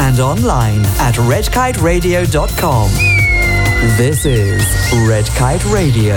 and online at redkiteradio.com. This is Red Kite Radio.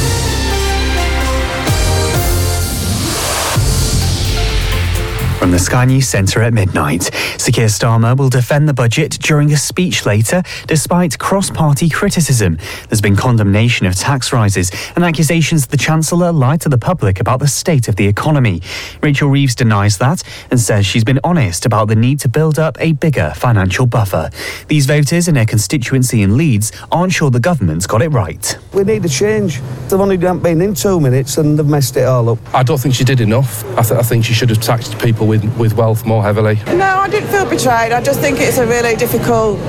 From the Sky News Centre at midnight, Sir Keir Starmer will defend the budget during a speech later, despite cross-party criticism. There's been condemnation of tax rises and accusations the Chancellor lied to the public about the state of the economy. Rachel Reeves denies that and says she's been honest about the need to build up a bigger financial buffer. These voters in her constituency in Leeds aren't sure the government's got it right. We need a change. They've only been in 2 minutes and they've messed it all up. I don't think she did enough. I think she should have taxed people with wealth more heavily. No, I didn't feel betrayed. I just think it's a really difficult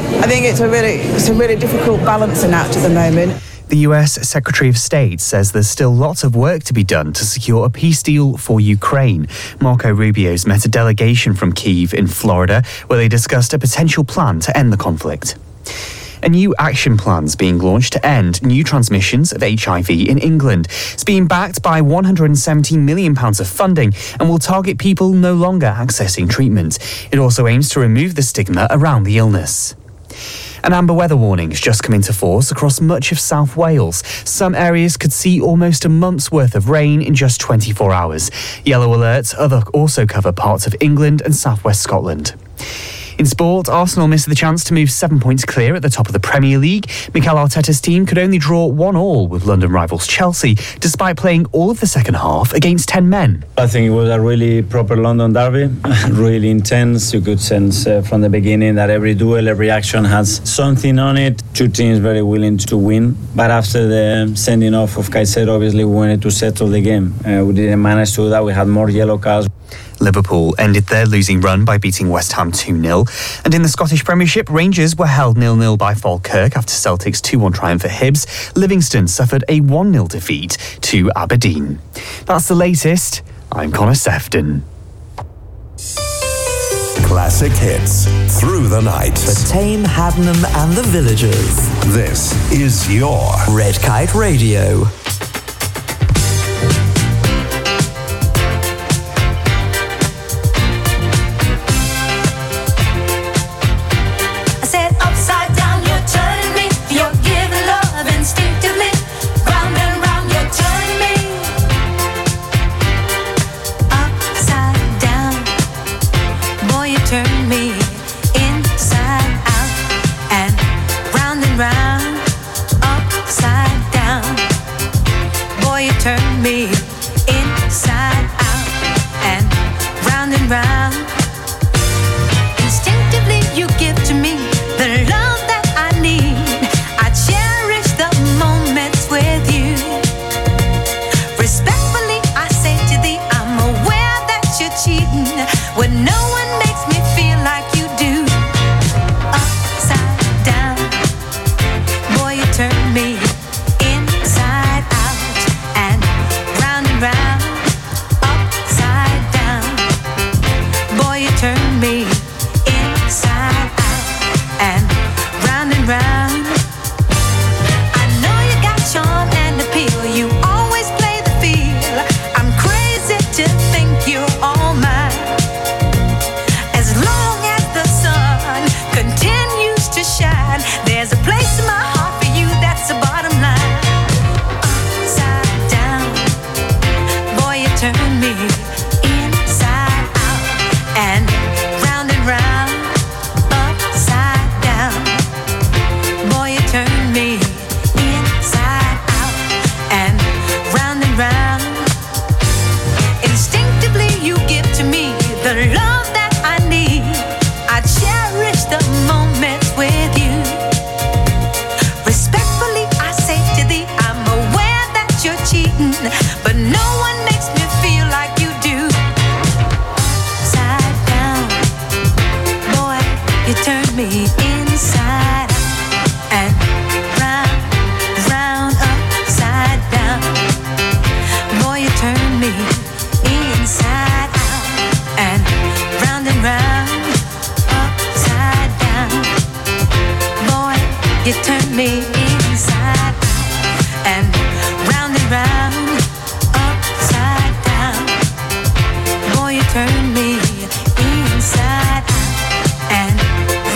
balancing act at the moment. The US Secretary of State says there's still lots of work to be done to secure a peace deal for Ukraine. Marco Rubio's met a delegation from Kyiv in Florida where they discussed a potential plan to end the conflict. A new action plan's being launched to end new transmissions of HIV in England. It's being backed by £170 million of funding and will target people no longer accessing treatment. It also aims to remove the stigma around the illness. An amber weather warning has just come into force across much of South Wales. Some areas could see almost a month's worth of rain in just 24 hours. Yellow alerts also cover parts of England and southwest Scotland. In sport, Arsenal missed the chance to move 7 points clear at the top of the Premier League. Mikel Arteta's team could only draw 1-1 with London rivals Chelsea, despite playing all of the second half against 10 men. I think it was a really proper London derby, really intense. You could sense from the beginning that every duel, every action has something on it. Two teams very willing to win. But after the sending off of Caicedo, obviously we wanted to settle the game. We didn't manage to do that. We had more yellow cards. Liverpool ended their losing run by beating West Ham 2-0. And in the Scottish Premiership, Rangers were held 0-0 by Falkirk after Celtic's 2-1 triumph at Hibs. Livingston suffered a 1-0 defeat to Aberdeen. That's the latest. I'm Connor Sefton. Classic hits through the night. For Tame, Haddenham and the Villagers. This is your Red Kite Radio. Turn me inside out and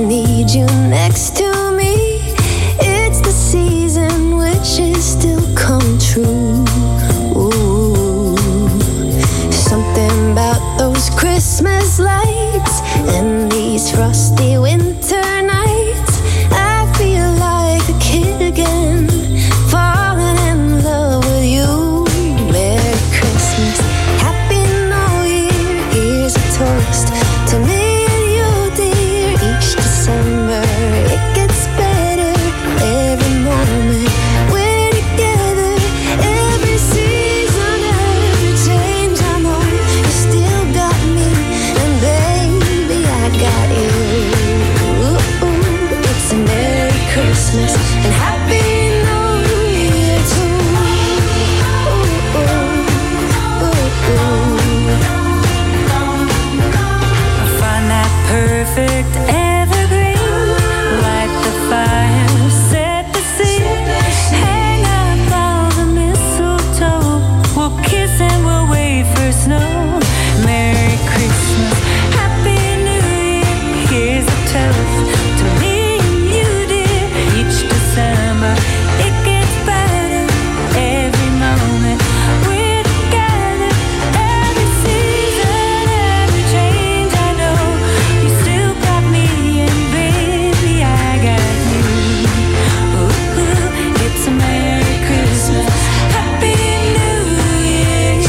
need you next to me. It's the season wishes still come true. Ooh. Something about those Christmas lights and these frosty winter nights. I feel like a kid again, falling in love with you. Merry Christmas, Happy New Year. Here's a toast to me and you, dear. Each December it gets better every moment. We're together every season, every change. I know you still got me, and baby I got you. Ooh, it's a Merry Christmas and Happy New Year too. I find that perfect evergreen. Light the fire, set the scene. Hang up all the mistletoe. We'll kiss and we'll wait for snow. Merry Christmas, Happy New Year. Here's a toast to me and you, dear. Each December it gets better every moment. We're together every season, every change. I know you still got me, and baby I got you. Ooh, it's a Merry Christmas, Happy New Year.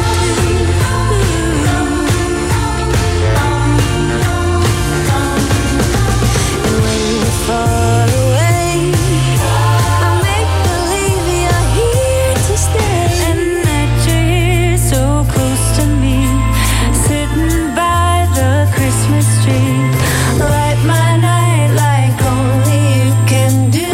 And when you fall away, I'll make believe you're here to stay, and that you're here so close to me, sitting by the Christmas tree. Light my night like only you can do.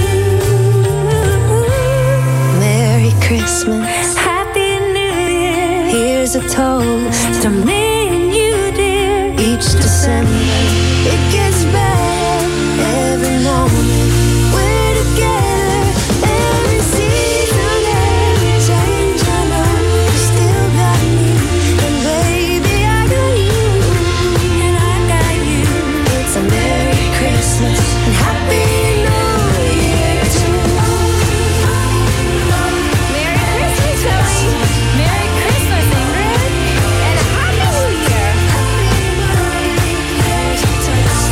Merry Christmas, Happy New Year. here's a toast To me and you, dear. each December. It gets better every moment. We're together every season, every change. I know you still got me, and baby I got you, And I got you. It's a Merry Christmas and Happy New Year too. Merry Christmas, Tony. Merry Christmas, Ingrid. And a Happy New Year. Here's a toast.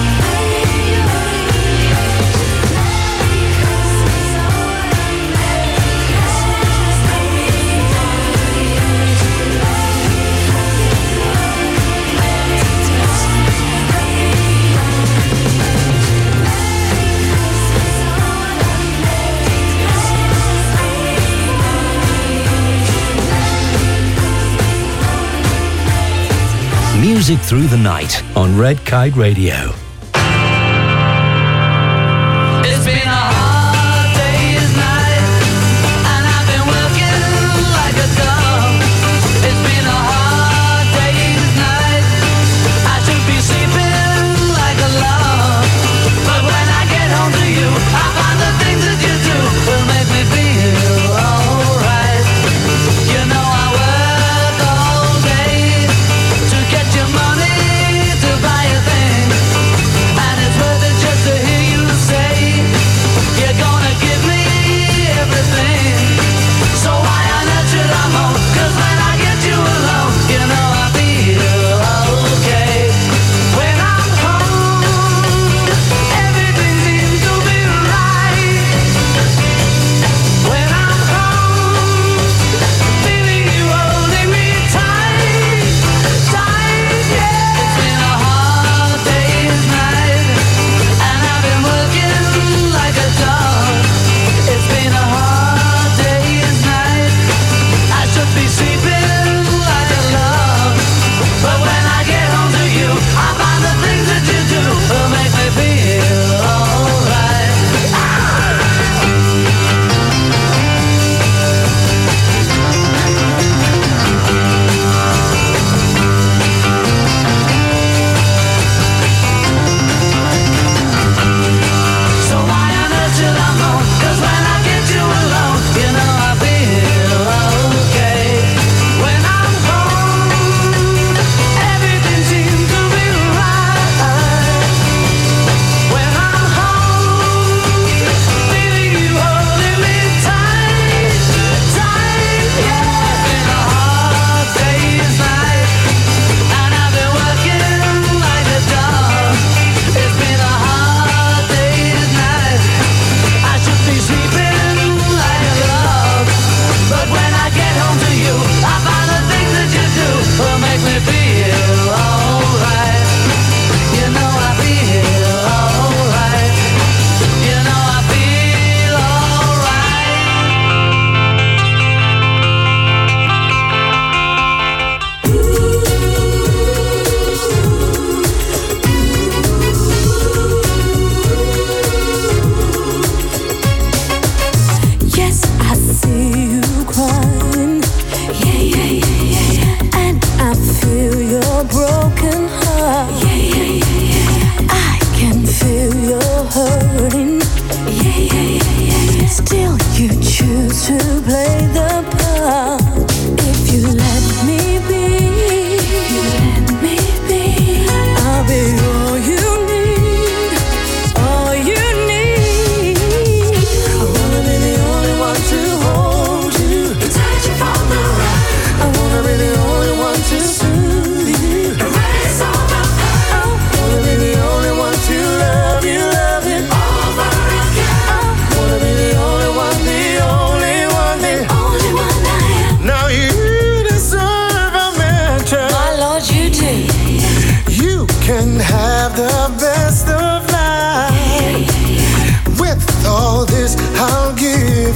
Music through the night on Red Kite Radio. It's been a hard day's night, and I've been working like a dog. It's been a hard day's night. I should be sleeping like a log, but when I get home to you, I find the things that you do will make me feel alright. You know I work all day to get your money to buy a thing.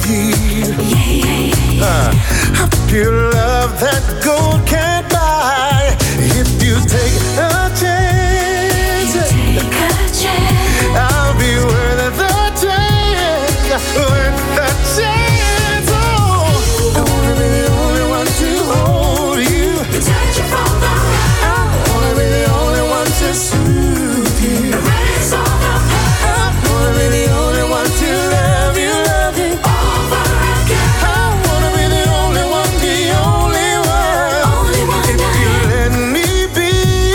heat. Pure love that gold can't buy. If you take a chance, I'll be worth the chance, worth the chance. Oh, I wanna be the only one to hold you, touch you from the right. I wanna be the only one to soothe you, erase all the pain. I wanna be the only one to love you over again. I wanna be the only one, the only one. If you let me be,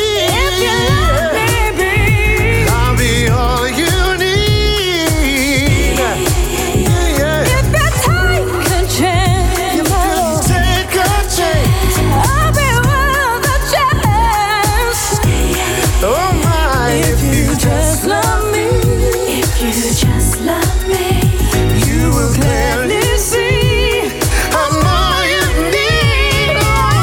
I'll be all you need. Yeah. If you take a chance, Take a chance. I'll be worth a chance. Oh my, if you just Love me, if you just love me, you will clearly see I'm all you need.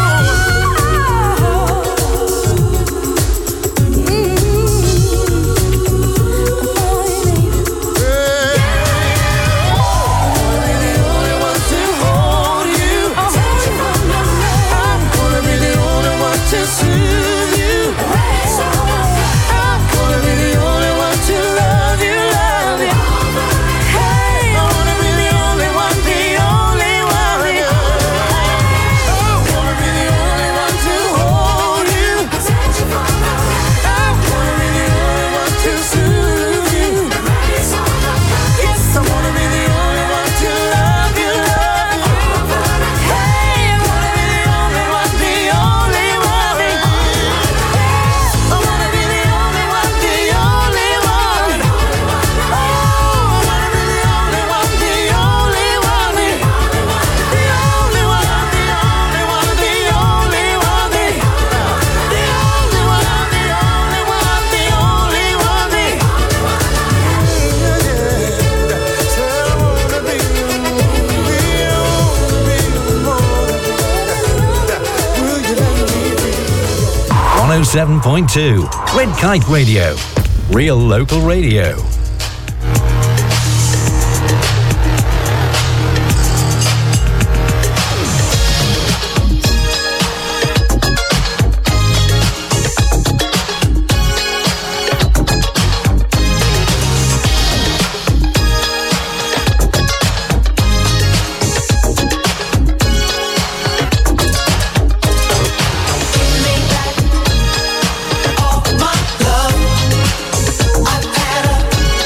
Oh 7.2 Red Kite Radio. Real local radio. All my love, I've had a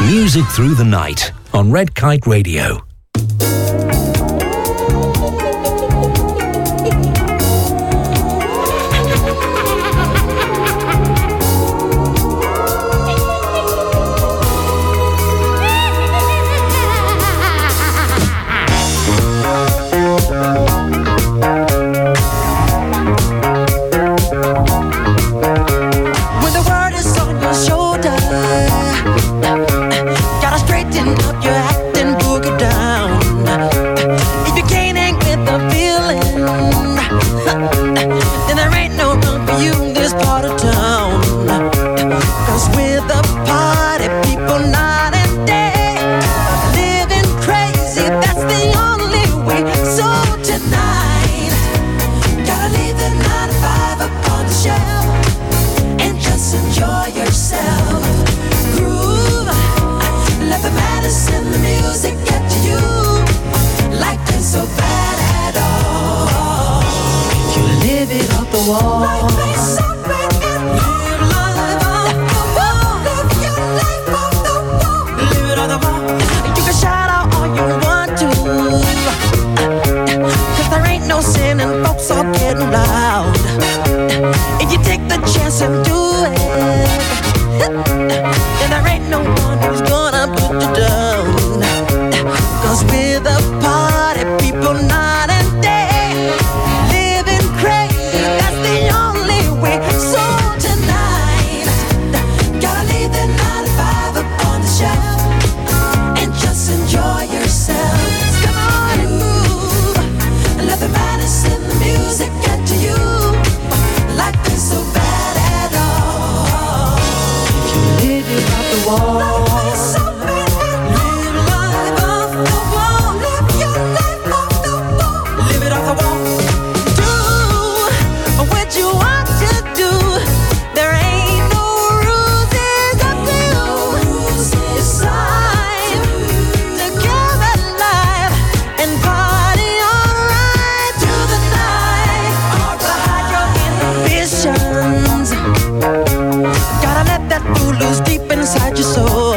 Music through the night on Red Kite Radio. When the world is on your shoulder, gotta straighten up your act and boogie down. If you can't hang with the feeling, then there ain't no room for you in this part of town. 'Cause we're the party people night and day, living crazy, that's the only way. So tonight, gotta leave the 9 to 5 up on the shelf and just enjoy yourself. Groove, let the madness in the music get to you. Life ain't so bad at all. You live it off the wall. Life ain't so bad at all. Live life off the wall. Live your life off the wall. Live it off the wall. You can shout out all you want to, 'cause there ain't no sin and folks all getting loud. If you take the chance and do it, then there ain't no one who's gonna put you down. 'Cause we're the party people night and day, living crazy, that's the only way. So tonight, gotta leave the 9 to 5 up on the shelf and just enjoy yourself. Come on and move, let the madness in the music get to you. Life is so bad at all. You live it off the wall. Life is so bad at all. Live life off the wall. Live your life off the wall. Live it off the wall. Do what you want to do. There ain't no rules, it's up to you. It's time to give it life and party alright through the night. Hide your inhibitions. Gotta let that fool loose deep inside your soul.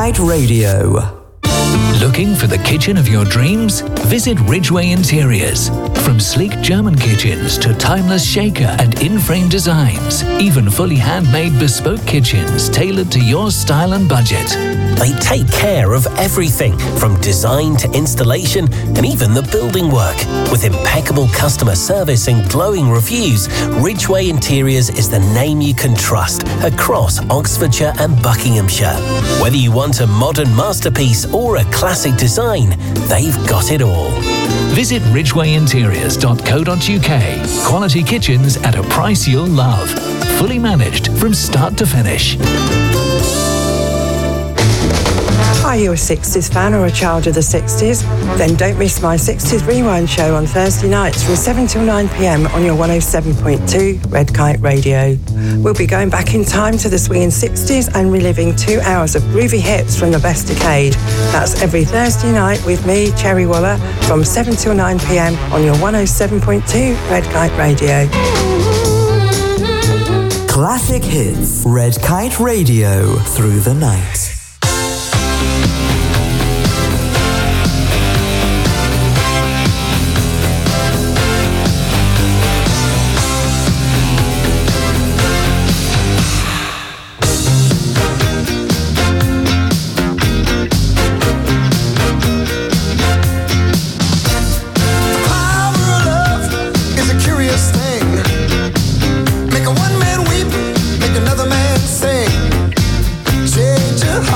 Kite Radio. Looking for the kitchen of your dreams? Visit Ridgeway Interiors. From sleek German kitchens to timeless shaker and in-frame designs, even fully handmade bespoke kitchens tailored to your style and budget. They take care of everything from design to installation and even the building work. With impeccable customer service and glowing reviews, Ridgeway Interiors is the name you can trust across Oxfordshire and Buckinghamshire. Whether you want a modern masterpiece or a classic design, they've got it all. Visit ridgwayinteriors.co.uk. Quality kitchens at a price you'll love. Fully managed from start to finish. Are you a 60s fan or a child of the 60s? Then don't miss my 60s Rewind show on Thursday nights from 7 till 9 p.m. on your 107.2 Red Kite Radio. We'll be going back in time to the swinging 60s and reliving 2 hours of groovy hits from the best decade. That's every Thursday night with me, Cherry Waller, from 7 till 9 p.m. on your 107.2 Red Kite Radio. Classic hits. Red Kite Radio through the night. Make a one man weep, make another man sing. Change your heart.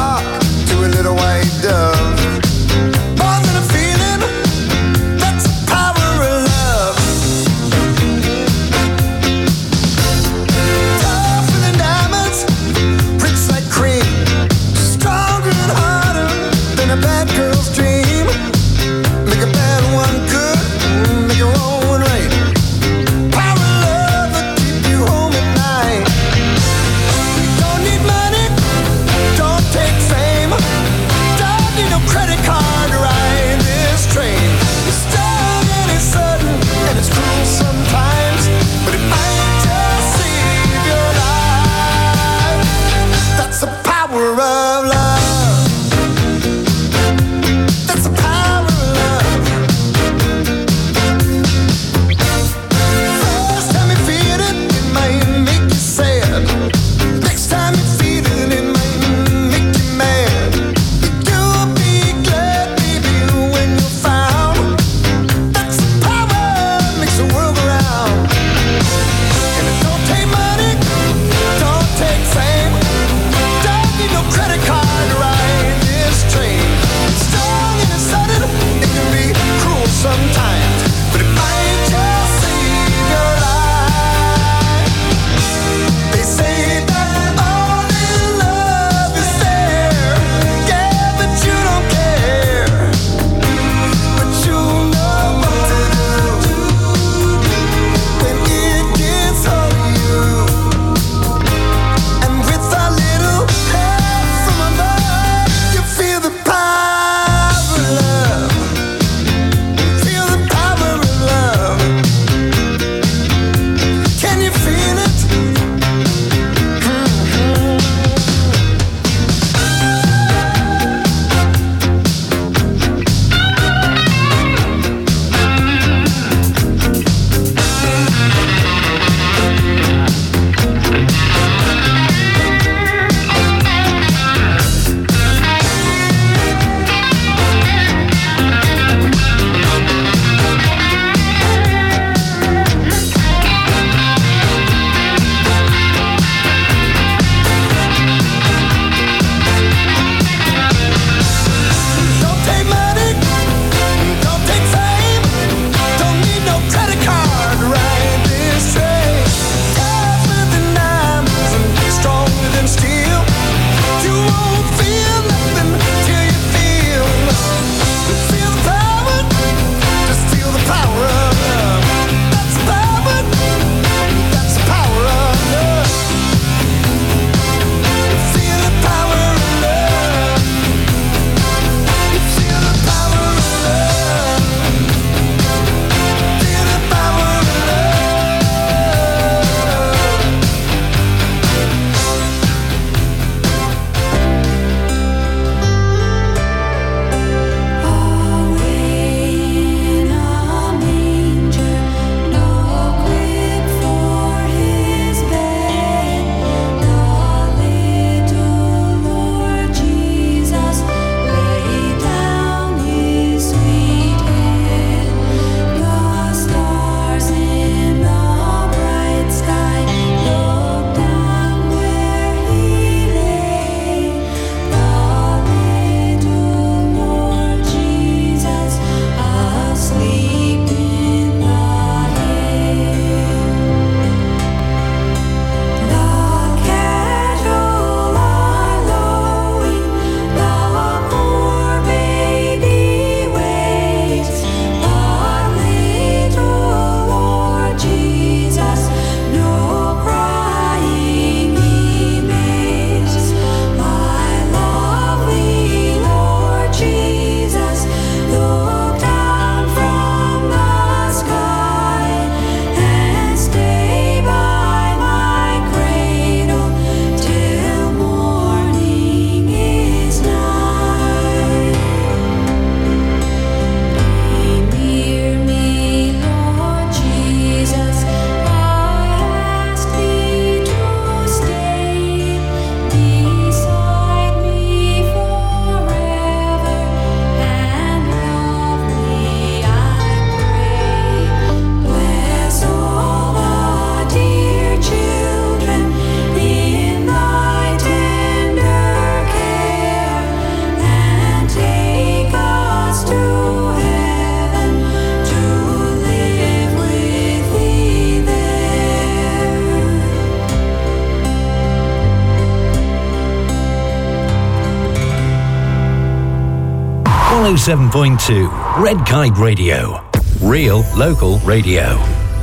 107.2 Red Kite Radio. Real local radio.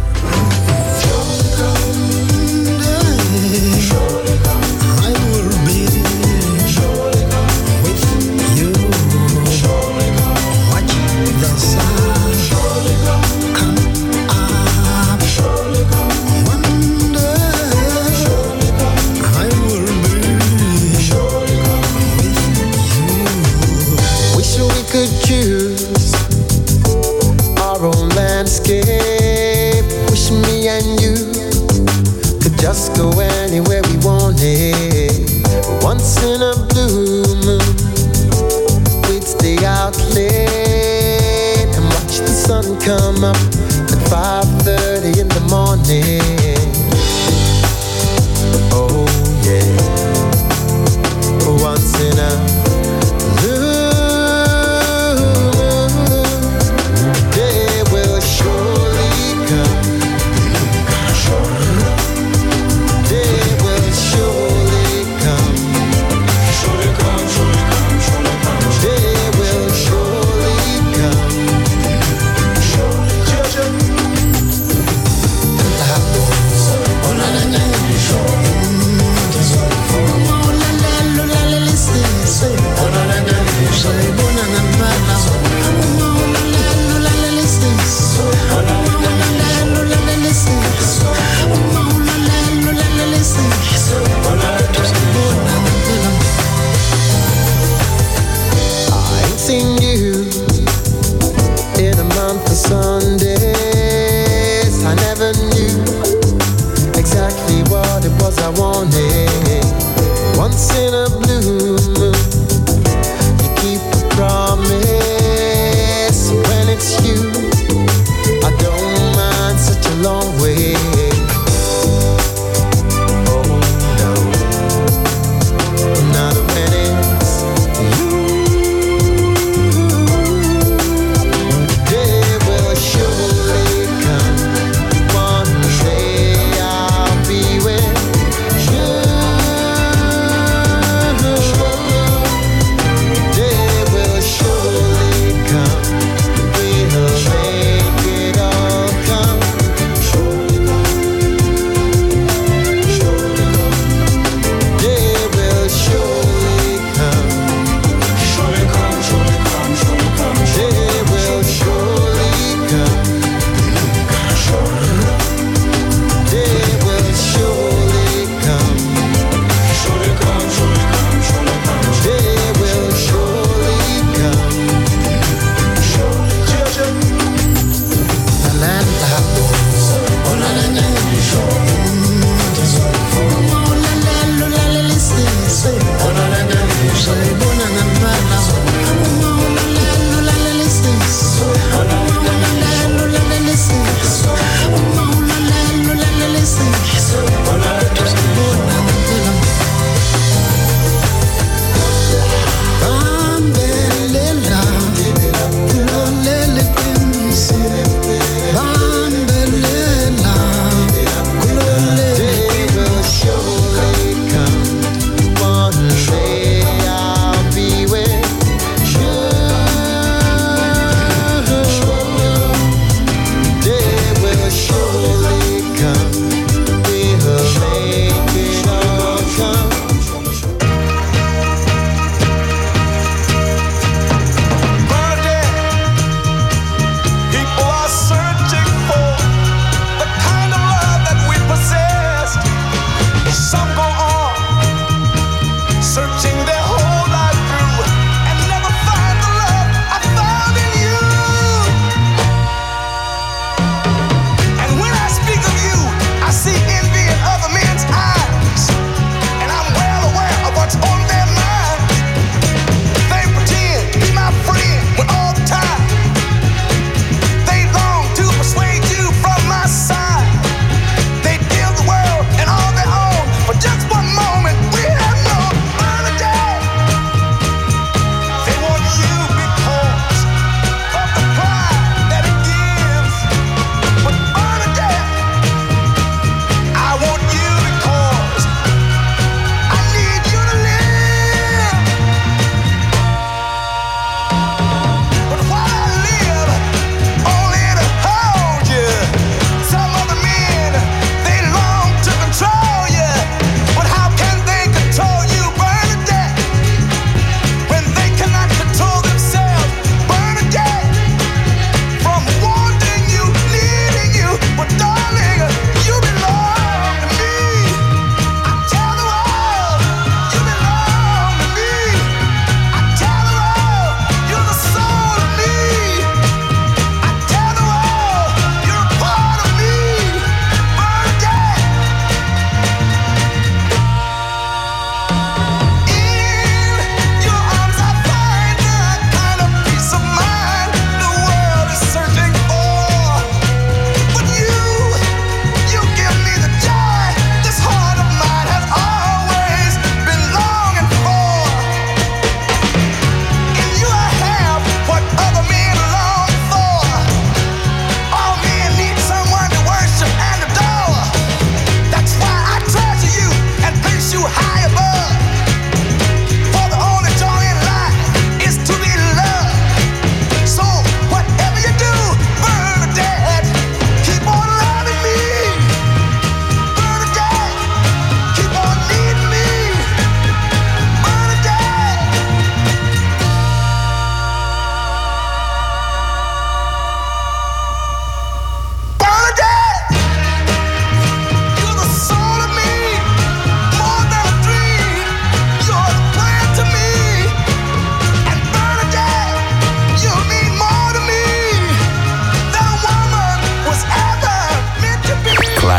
Just go anywhere we wanted. Once in a blue moon, we'd stay out late and watch the sun come up at 5:30 in the morning. Oh yeah. Once in a blue moon, day will surely come.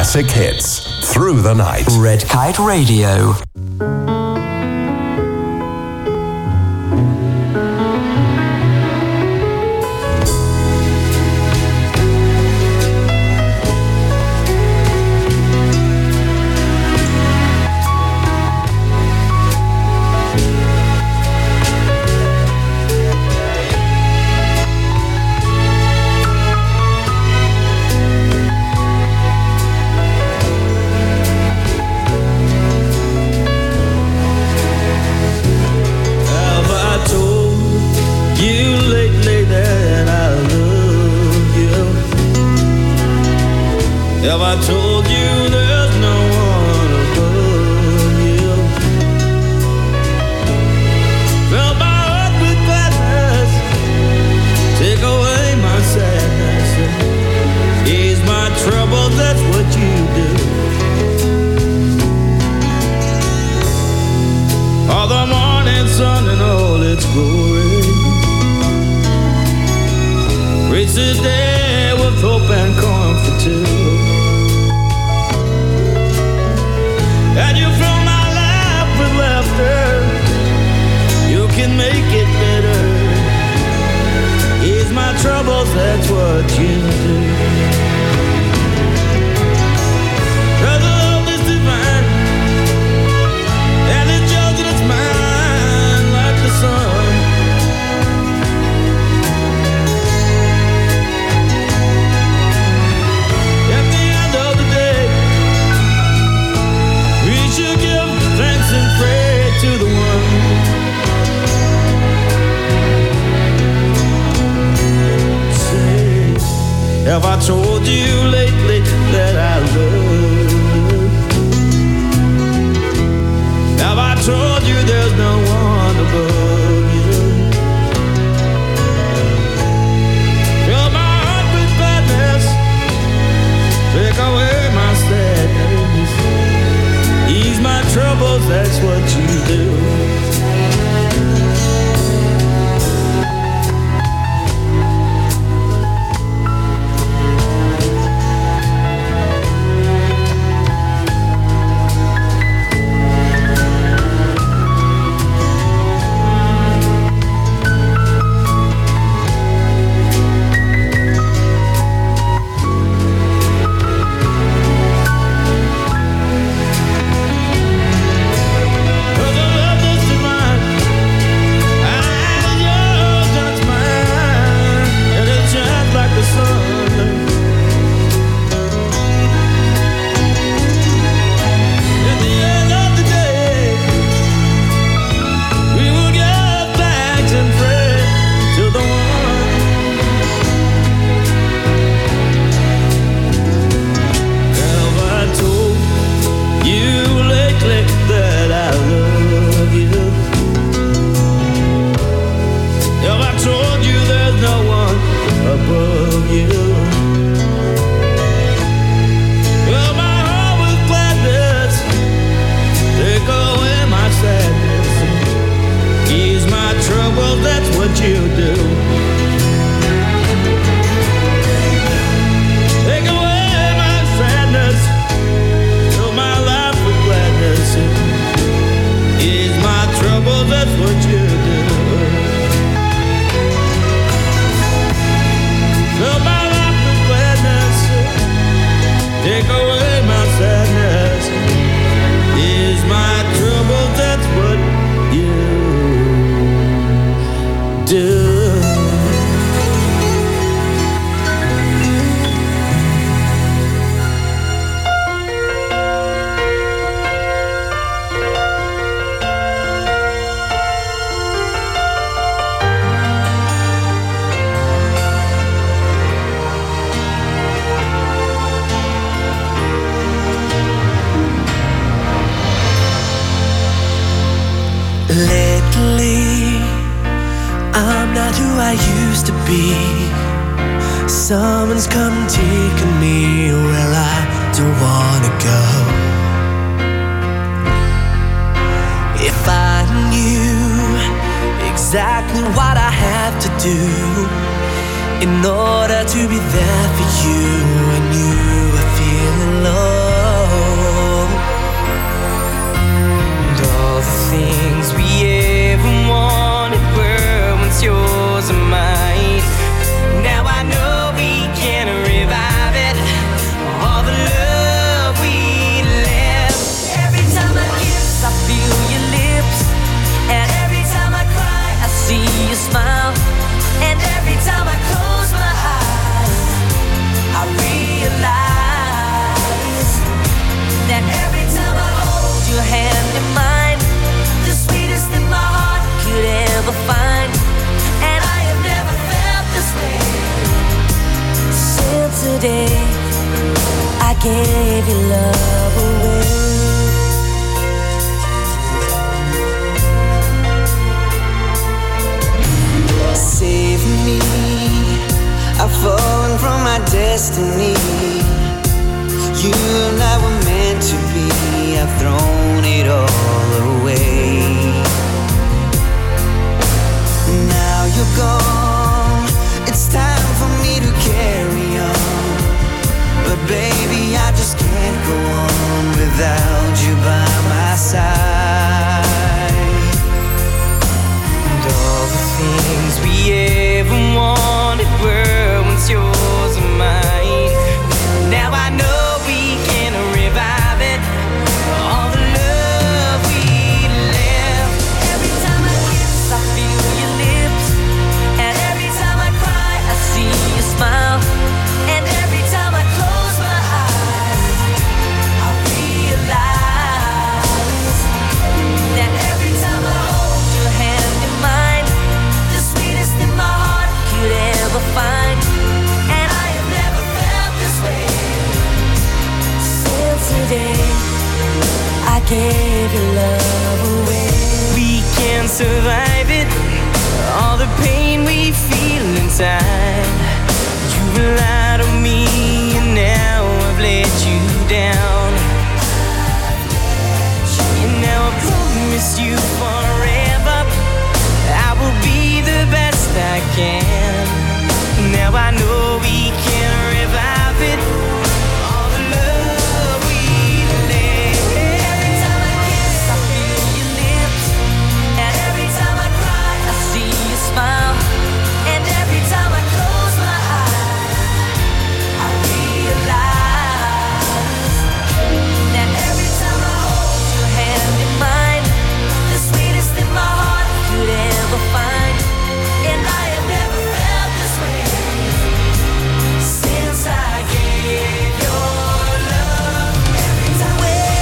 Classic hits through the night. Red Kite Radio. Have I told you there's no one above you? Fill my heart with gladness, take away my sadness, ease my trouble, that's what you do. All the morning sun and all its glory, reach the day with hope and comfort too. And you fill my life with laughter, you can make it better. Ease my troubles, that's what you do. Cause the love is divine, and it's yours and it's mine like the sun. At the end of the day, we should give thanks and pray to the one. Say, have I told you lately that I love you? Have I told you there's no one above you? Fill my heart with gladness, take away my sadness, ease my troubles, that's what you do. Lately, I'm not who I used to be. Someone's come and taken me where I don't wanna go. If I knew exactly what I have to do in order to be there for you when you are feeling low, And every time I close my eyes, I realize that every time I hold your hand in mine, the sweetest that my heart could ever find. And I have never felt this way since the day I gave your love away. Save me, I've fallen from my destiny. You and I were meant to be, I've thrown it all away. Now you're gone, it's time for me to carry on. But baby, I just can't go on without you by my side. And all the things we ever wanted were once yours and mine. Now I know we can revive it, all the love we left. Every time I kiss, I feel your lips. And every time I cry, I see your smile. And every time I close my eyes, I realize that every time I hold your hand in mine, the sweetest that my heart could ever find. And I have never felt this way since the day I gave your love away. We can survive it, all the pain we feel inside. You relied on me and now I've let you down. And now I promise you forever I will be the best I can. Now I know we can revive it, all the love we left. Every time I kiss, I feel your lips. And every time I cry, I see your smile. And every time I close my eyes, I realize that every time I hold your hand in mine, the sweetest that my heart could ever find. And I have never felt this way since I gave your love every time.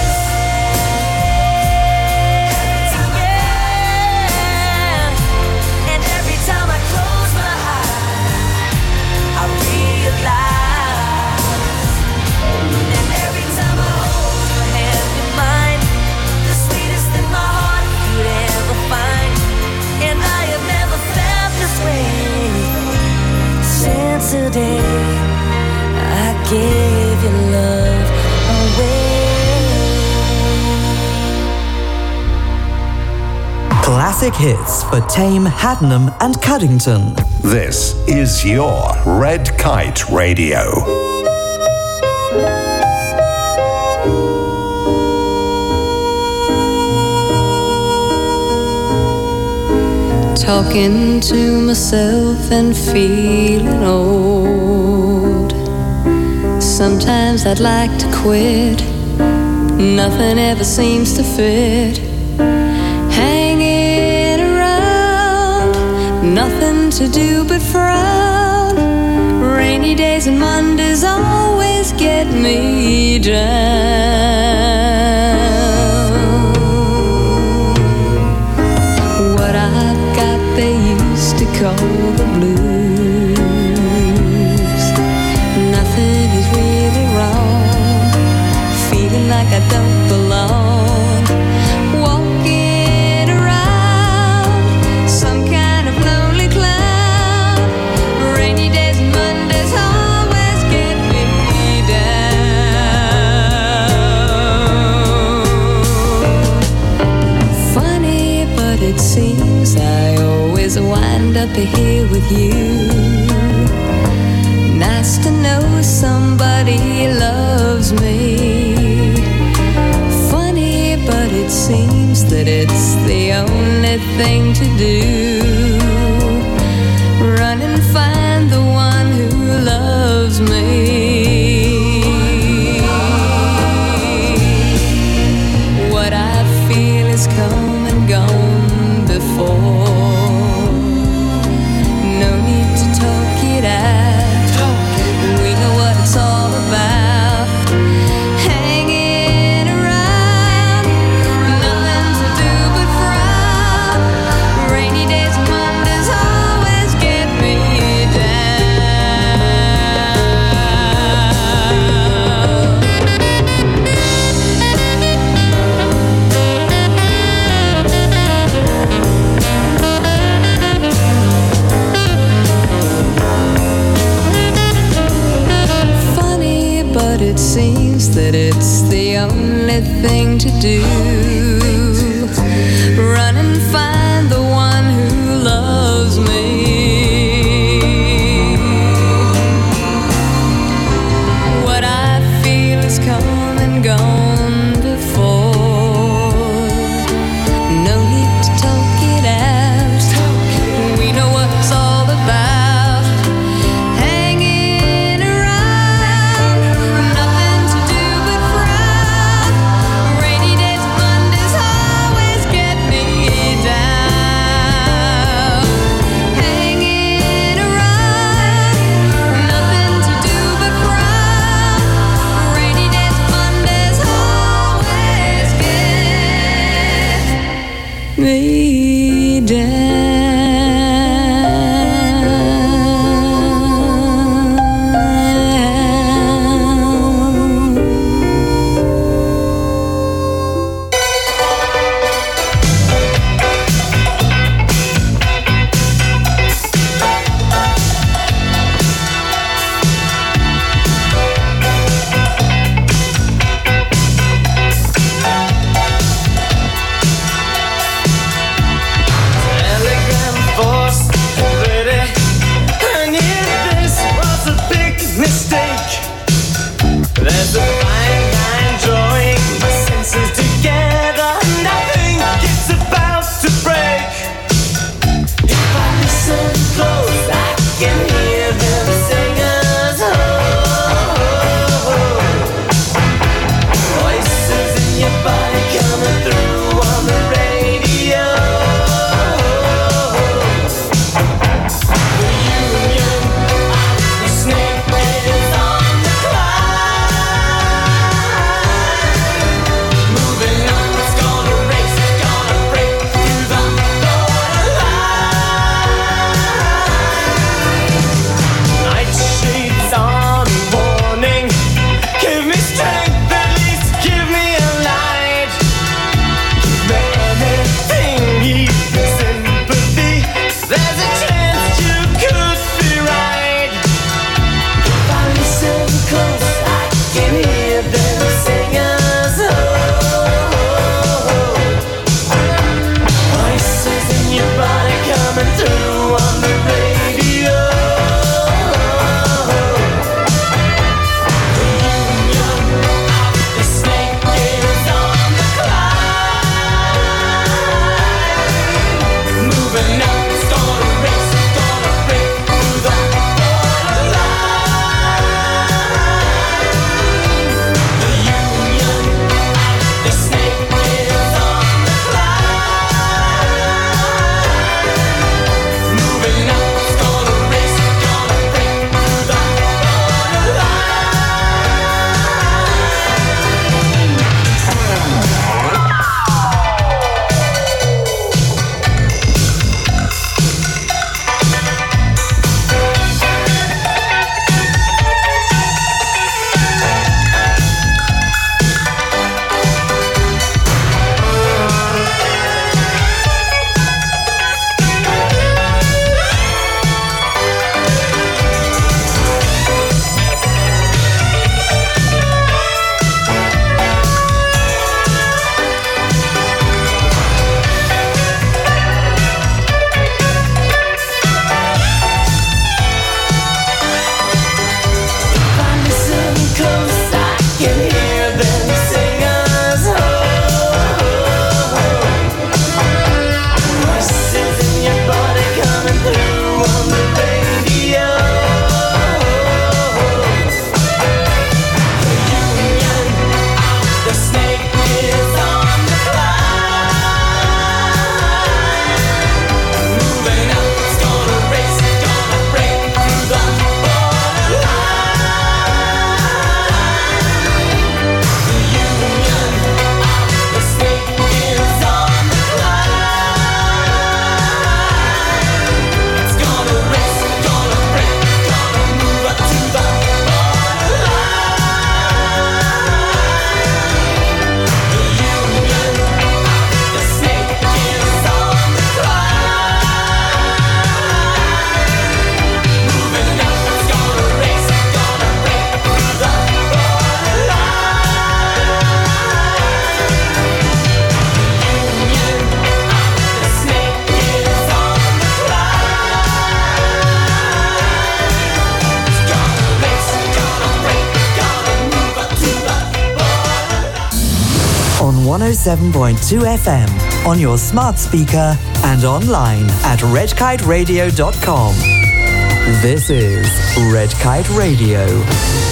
And every time I close my eyes, I realize that every time I hold your hand in mine, the sweetest that my heart could ever find. And I have never felt this way since the day I gave your love away. Classic hits for Tame, Haddenham and Cuddington. This is your Red Kite Radio. Talking to myself and feeling old. Sometimes I'd like to quit. Nothing ever seems to fit. Hanging around, nothing to do but frown. Rainy days and Mondays always get me down. What I've got they used to call the blues. Nothing is really wrong. Feeling like I don't belong. Walking around some kind of lonely cloud. Rainy days and Mondays always get me down. Funny, but it seems I always wind up here with you. Nice to know somebody loves me. Funny, but it seems that it's the only thing to do. Run and find the one who loves me. What I feel is come and gone before. No need it seems that it's the only thing to do. Run and find the one who loves me. What I feel is come and gone before. No need to talk it out. We know what it's all about. Hanging around, nothing to do but frown. Rainy days, Mondays always get me down. Hanging around, nothing to do but frown. Rainy days, Mondays always get me down. Telegram force ready. I knew this was a big mistake. There's a fine line drawing my senses together, and I think it's about to break. If I listen close, I can hear them sing us home. Voices in your body coming through on the radio. The union of the snake is on the climb. Moving on, it's gonna race, gonna break through the borderline. 107.2 FM on your smart speaker and online at redkiteradio.com. This is Red Kite Radio.